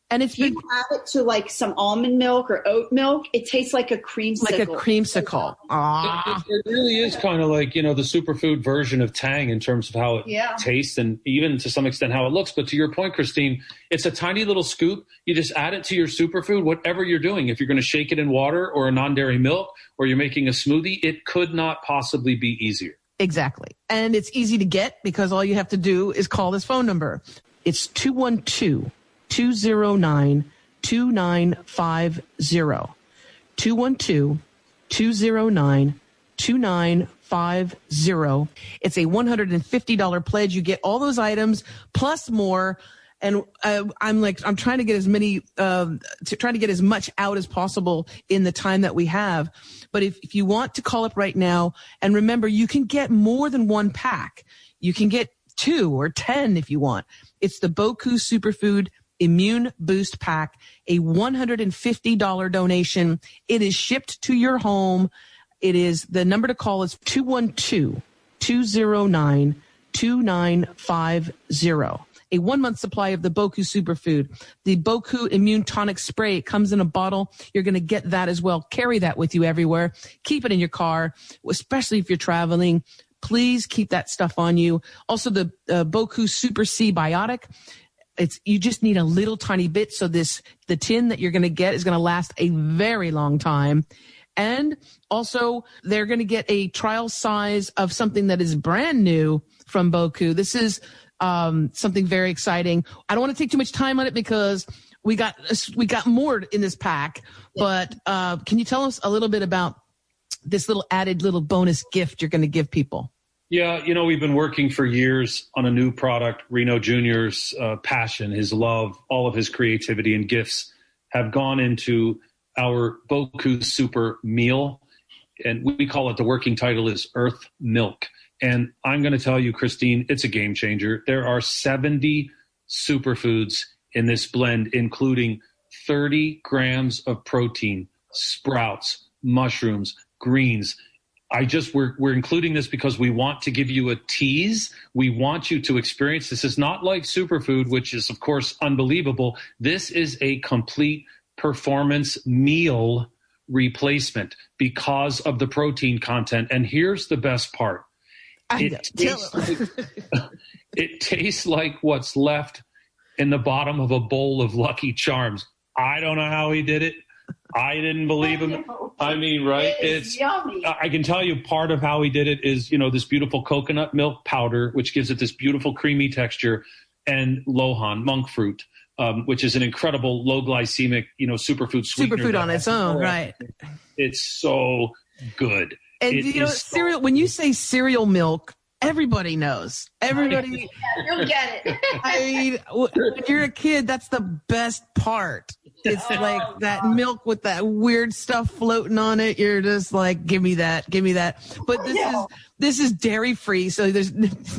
And if you you add it to like some almond milk or oat milk, it tastes like a creamsicle. Like a creamsicle. Ah. It, it really is kind of like, you know, the superfood version of Tang in terms of how it yeah. tastes and even to some extent how it looks. But to your point, Christine, it's a tiny little scoop. You just add it to your superfood, whatever you're doing. If you're going to shake it in water or a non-dairy milk, or you're making a smoothie, it could not possibly be easier. Exactly. And it's easy to get because all you have to do is call this phone number. It's two one two, two zero nine, two nine five zero. two one two, two zero nine, two nine five zero. It's a one hundred fifty dollars pledge. You get all those items plus more. And uh, I'm like, I'm trying to get as many, um, to, trying to get as much out as possible in the time that we have. But if, if you want to call up right now, and remember, you can get more than one pack. You can get two or ten if you want. It's the Boku Superfood Immune Boost Pack, a one hundred fifty dollars donation. It is shipped to your home. It is, the number to call is two one two, two zero nine, two nine five zero. A one-month supply of the Boku Superfood. The Boku Immune Tonic Spray comes in a bottle. You're going to get that as well. Carry that with you everywhere. Keep it in your car, especially if you're traveling. Please keep that stuff on you. Also, the uh, Boku Super C Biotic. It's, you just need a little tiny bit. So this, the tin that you're going to get is going to last a very long time. And also, they're going to get a trial size of something that is brand new from Boku. This is um something very exciting. I don't want to take too much time on it because we got we got more in this pack. Yeah. But uh can you tell us a little bit about this little added little bonus gift you're going to give people? Yeah, you know, we've been working for years on a new product. Reno Junior's uh, passion, his love, all of his creativity and gifts have gone into our Boku Super Meal. And we call it, the working title is Earth Milk. And I'm going to tell you, Christine, it's a game changer. There are seventy superfoods in this blend, including thirty grams of protein, sprouts, mushrooms, greens. I just, we're, we're including this because we want to give you a tease. We want you to experience. This is not like superfood, which is, of course, unbelievable. This is a complete performance meal replacement because of the protein content. And here's the best part. It tastes, like, it tastes like what's left in the bottom of a bowl of Lucky Charms. I don't know how he did it. I didn't believe him. I mean, right? It's yummy. I can tell you part of how he did it is, you know, this beautiful coconut milk powder, which gives it this beautiful creamy texture, and Lohan, monk fruit, um, which is an incredible low glycemic, you know, superfood sweetener. Superfood on its own, right? It's so good. And it you know, cereal, when you say cereal milk, everybody knows. Everybody. Yeah, you'll get it. I mean, when you're a kid, that's the best part. It's oh, like that God. Milk with that weird stuff floating on it. You're just like, give me that, give me that. But this yeah. is, this is dairy free. So there's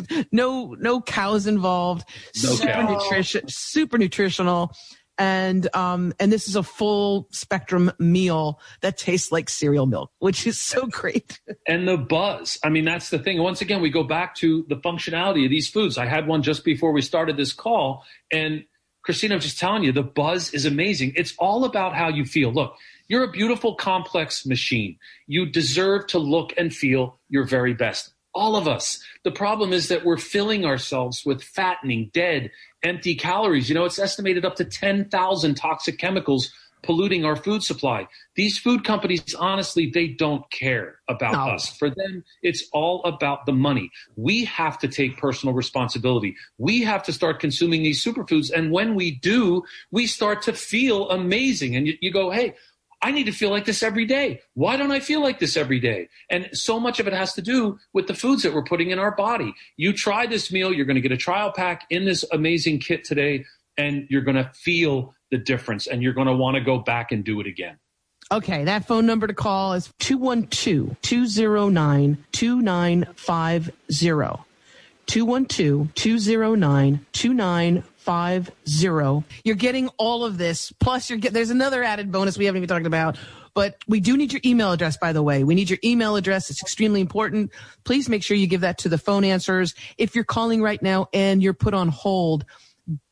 no, no cows involved. No super cow. nutrition, super nutritional. And, um, and this is a full spectrum meal that tastes like cereal milk, which is so great. And the buzz. I mean, that's the thing. Once again, we go back to the functionality of these foods. I had one just before we started this call. And Christina, I'm just telling you, the buzz is amazing. It's all about how you feel. Look, you're a beautiful, complex machine. You deserve to look and feel your very best. All of us. The problem is that we're filling ourselves with fattening, dead, empty calories. You know, it's estimated up to ten thousand toxic chemicals polluting our food supply. These food companies, honestly, they don't care about no. us. For them, it's all about the money. We have to take personal responsibility. We have to start consuming these superfoods. And when we do, we start to feel amazing. And you, you go, hey, I need to feel like this every day. Why don't I feel like this every day? And so much of it has to do with the foods that we're putting in our body. You try this meal, you're going to get a trial pack in this amazing kit today, and you're going to feel the difference, and you're going to want to go back and do it again. Okay, that phone number to call is two one two, two zero nine, two nine five zero. two one two, two zero nine, two nine five zero. You're getting all of this. Plus, you're get, there's another added bonus we haven't even talked about. But we do need your email address, by the way. We need your email address. It's extremely important. Please make sure you give that to the phone answers. If you're calling right now and you're put on hold,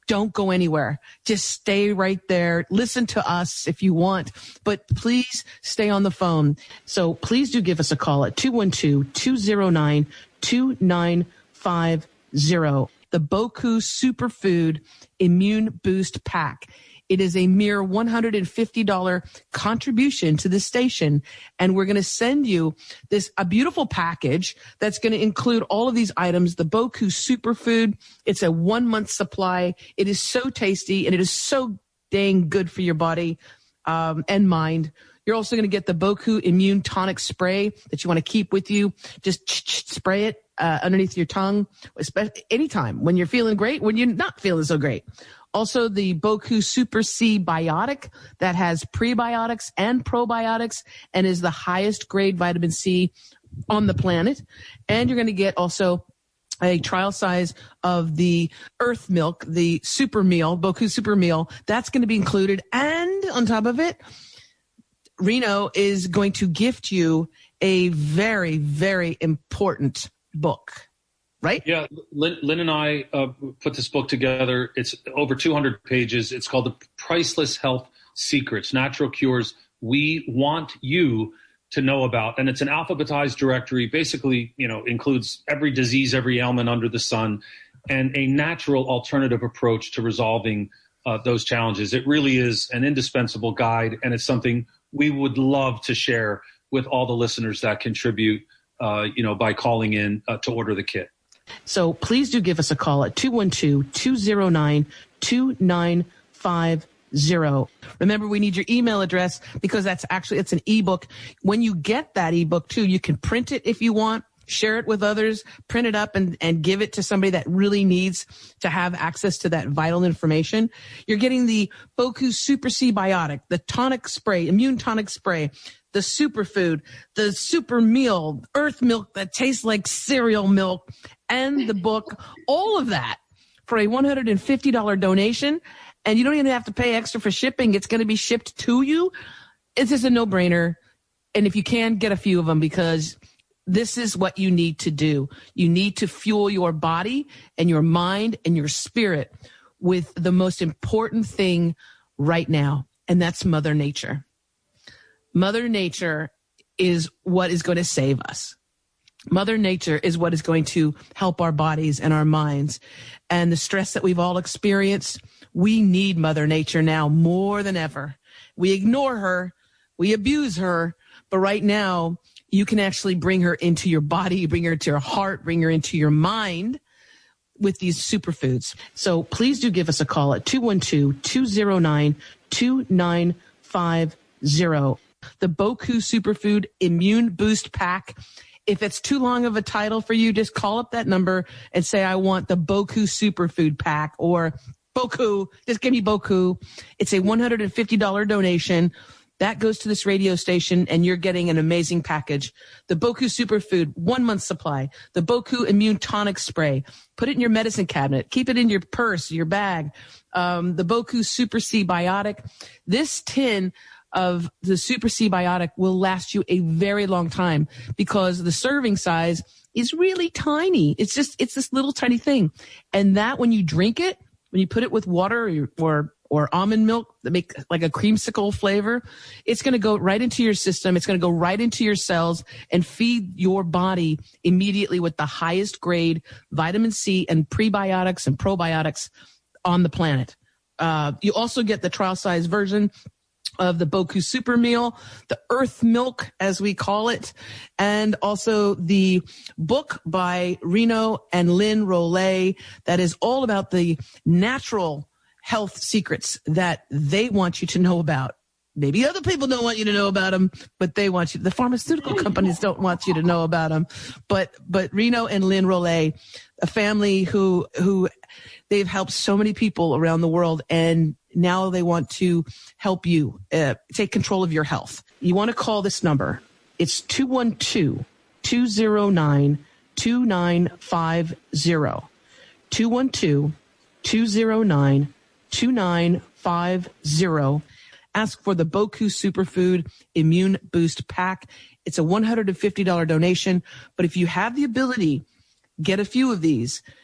Don't go anywhere. Just stay right there. Listen to us if you want, but please stay on the phone. So please do give us a call at two one two, two zero nine, two nine five zero. The Boku Superfood Immune Boost Pack. It is a mere one hundred fifty dollars contribution to the station. And we're going to send you this, a beautiful package that's going to include all of these items. The Boku Superfood. It's a one month supply. It is so tasty and it is so dang good for your body, um, and mind. You're also going to get the Boku Immune Tonic Spray that you want to keep with you. Just spray it uh, underneath your tongue, especially anytime when you're feeling great, when you're not feeling so great. Also, the Boku Super C Biotic that has prebiotics and probiotics and is the highest grade vitamin C on the planet. And you're going to get also a trial size of the Earth Milk, the Super Meal, Boku Super Meal. That's going to be included. And on top of it, Reno is going to gift you a very, very important book. Right? Yeah, Lynn, Lynn and I uh, put this book together. It's over two hundred pages. It's called The Priceless Health Secrets, Natural Cures We Want You to Know About. And it's an alphabetized directory, basically, you know, includes every disease, every ailment under the sun, and a natural alternative approach to resolving uh, those challenges. It really is an indispensable guide, and it's something we would love to share with all the listeners that contribute, uh, you know, by calling in uh, to order the kit. So please do give us a call at two one two, two zero nine, two nine five zero. Remember, we need your email address because that's actually, it's an ebook. When you get that ebook too, you can print it if you want, share it with others, print it up and, and give it to somebody that really needs to have access to that vital information. You're getting the Boku Super C Biotic, the tonic spray, immune tonic spray, the superfood, the super meal, Earth Milk that tastes like cereal milk, and the book, all of that for a one hundred fifty dollars donation. And you don't even have to pay extra for shipping. It's going to be shipped to you. It's just a no-brainer. And if you can, get a few of them because this is what you need to do. You need to fuel your body and your mind and your spirit with the most important thing right now, and that's Mother Nature. Mother Nature is what is going to save us. Mother Nature is what is going to help our bodies and our minds. And the stress that we've all experienced, we need Mother Nature now more than ever. We ignore her, we abuse her, but right now you can actually bring her into your body, bring her into your heart, bring her into your mind with these superfoods. So please do give us a call at two one two, two zero nine, two nine five zero. The Boku Superfood Immune Boost Pack. If it's too long of a title for you, just call up that number and say, I want the Boku Superfood Pack or Boku. Just give me Boku. It's a one hundred fifty dollars donation. That goes to this radio station, and you're getting an amazing package. The Boku Superfood, one month supply. The Boku Immune Tonic Spray. Put it in your medicine cabinet. Keep it in your purse, your bag. Um, the Boku Super C Biotic. This tin of the Super C Biotic will last you a very long time because the serving size is really tiny. It's just, it's this little tiny thing. And that when you drink it, when you put it with water or, or, or almond milk that make like a creamsicle flavor, it's going to go right into your system. It's going to go right into your cells and feed your body immediately with the highest grade vitamin C and prebiotics and probiotics on the planet. Uh, you also get the trial size version of the Boku Super Meal, the Earth Milk, as we call it, and also the book by Reno and Lynn Rollet that is all about the natural health secrets that they want you to know about. Maybe other people don't want you to know about them, but they want you. The pharmaceutical companies don't want you to know about them. But but Reno and Lynn Rollet, a family who who they've helped so many people around the world, and now they want to help you uh, take control of your health. You want to call this number. It's two one two, two zero nine, two nine five zero. two one two, two zero nine, two nine five zero. Ask for the Boku Superfood Immune Boost Pack. It's a one hundred fifty dollars donation, but if you have the ability, get a few of these.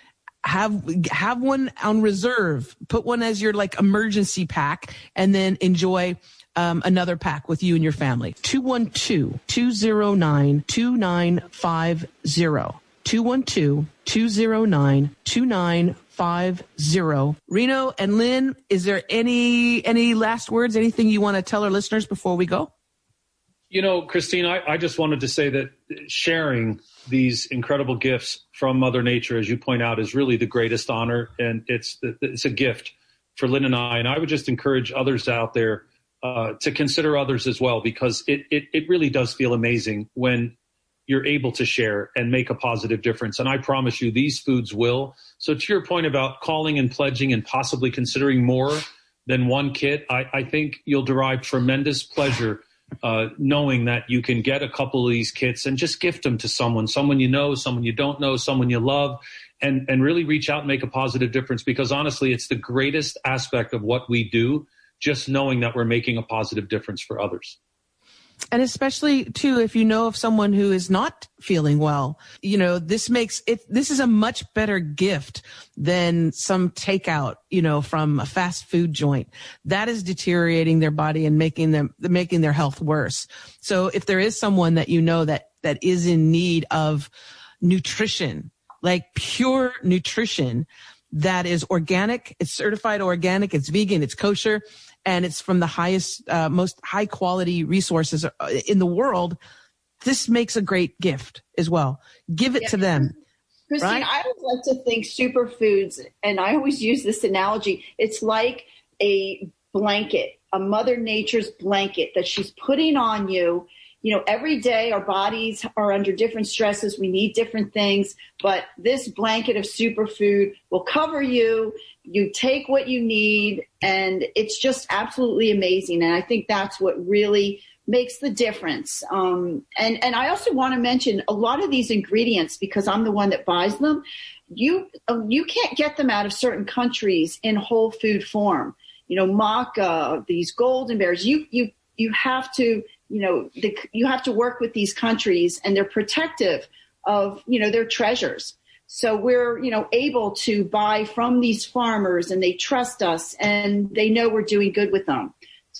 have have one on reserve. Put one as your like emergency pack, and then enjoy um, another pack with you and your family. two one two, two zero nine, two nine five zero. two one two, two zero nine, two nine five zero. Reno and Lynn, is there any any last words, anything you want to tell our listeners before we go? You know, Christine, I, I just wanted to say that sharing these incredible gifts from Mother Nature, as you point out, is really the greatest honor. And it's it's a gift for Lynn and I. And I would just encourage others out there uh, to consider others as well, because it, it, it really does feel amazing when you're able to share and make a positive difference. And I promise you, these foods will. So to your point about calling and pledging and possibly considering more than one kit, I, I think you'll derive tremendous pleasure Uh, knowing that you can get a couple of these kits and just gift them to someone, someone you know, someone you don't know, someone you love, and, and really reach out and make a positive difference. Because honestly, it's the greatest aspect of what we do, just knowing that we're making a positive difference for others. And especially, too, if you know of someone who is not feeling well, you know, this makes it, this is a much better gift than some takeout, you know, from a fast food joint. That is deteriorating their body and making them, making their health worse. So if there is someone that you know that, that is in need of nutrition, like pure nutrition, that is organic, it's certified organic, it's vegan, it's kosher, and it's from the highest, uh, most high quality resources in the world, this makes a great gift as well. Give it yeah. to them. Christine, right? I always like to think superfoods, and I always use this analogy. It's like a blanket, a Mother Nature's blanket that she's putting on you. You know, every day our bodies are under different stresses. We need different things, but this blanket of superfood will cover you. You take what you need, and it's just absolutely amazing. And I think that's what really makes the difference. Um, and, and I also want to mention a lot of these ingredients, because I'm the one that buys them. You, you can't get them out of certain countries in whole food form. You know, maca, these golden bears, you, you, you have to, you know, the, you have to work with these countries, and they're protective of, you know, their treasures. So we're, you know, able to buy from these farmers, and they trust us, and they know we're doing good with them.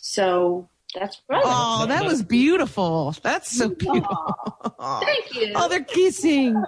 So that's right. Oh, that was beautiful. That's so beautiful. Aww. Thank you. Oh, they're kissing.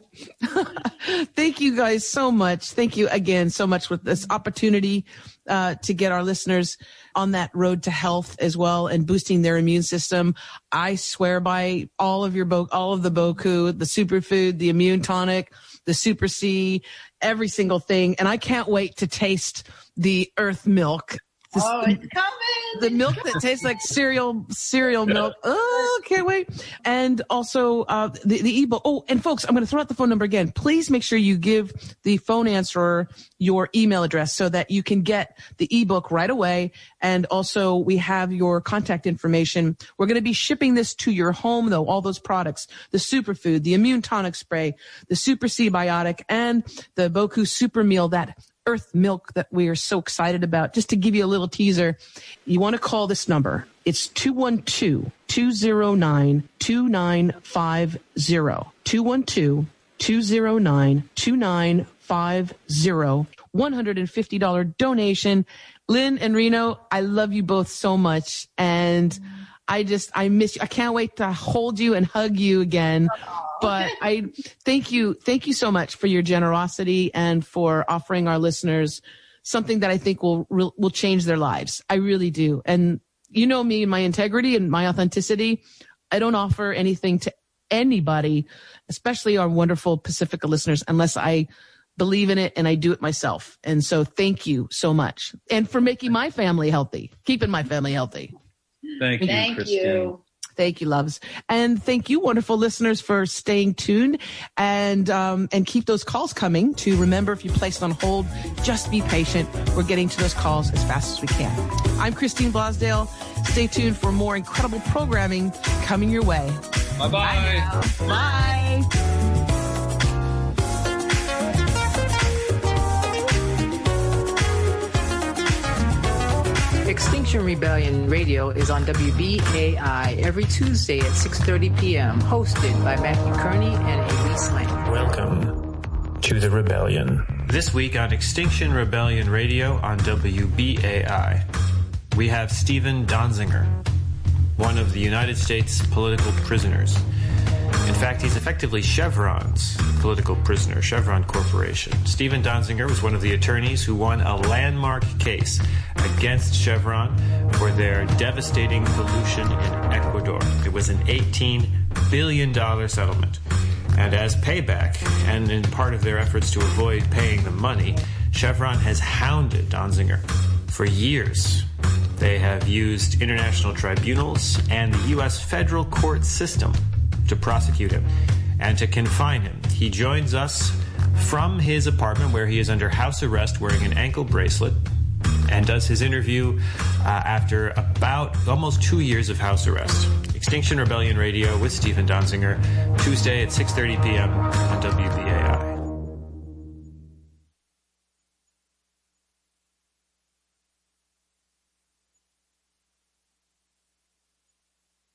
Thank you guys so much. Thank you again so much with this opportunity uh, to get our listeners on that road to health as well, and boosting their immune system. I swear by all of your, Bo- all of the Boku, the superfood, the immune tonic, the Super C, every single thing. And I can't wait to taste the earth milk. This, oh, it's coming. The milk that tastes like cereal, cereal milk. Oh, can't wait. And also, uh, the, the ebook. Oh, and folks, I'm going to throw out the phone number again. Please make sure you give the phone answerer your email address so that you can get the ebook right away. And also, we have your contact information. We're going to be shipping this to your home, though, all those products, the superfood, the immune tonic spray, the Super C Biotic, and the Boku Super Meal, that earth milk that we are so excited about. Just to give you a little teaser, you want to call this number. It's two one two, two zero nine, two nine five zero. two one two, two zero nine, two nine five zero. one hundred fifty dollars donation. Lynn and Reno, I love you both so much. And I just, I miss you. I can't wait to hold you and hug you again. But I thank you. Thank you so much for your generosity and for offering our listeners something that I think will, will change their lives. I really do. And you know me and my integrity and my authenticity. I don't offer anything to anybody, especially our wonderful Pacifica listeners, unless I believe in it and I do it myself. And so thank you so much. And for making my family healthy, keeping my family healthy. Thank you, Thank Christine. you. Thank you, loves. And thank you, wonderful listeners, for staying tuned, and um, and keep those calls coming. To remember, if you placed on hold, just be patient. We're getting to those calls as fast as we can. I'm Christine Blosdale. Stay tuned for more incredible programming coming your way. Bye-bye. Bye. Bye. Extinction Rebellion Radio is on W B A I every Tuesday at six thirty p.m., hosted by Matthew Kearney and Elise Lang. Welcome to the rebellion. This week on Extinction Rebellion Radio on W B A I, we have Stephen Donziger, one of the United States political prisoners. In fact, he's effectively Chevron's political prisoner, Chevron Corporation. Stephen Donziger was one of the attorneys who won a landmark case against Chevron for their devastating pollution in Ecuador. It was an eighteen billion dollars settlement. And as payback, and in part of their efforts to avoid paying the money, Chevron has hounded Donziger for years. They have used international tribunals and the U S federal court system to prosecute him and to confine him. He joins us from his apartment where he is under house arrest wearing an ankle bracelet and does his interview uh, after about almost two years of house arrest. Extinction Rebellion Radio with Stephen Donziger, Tuesday at six thirty p.m. on W B.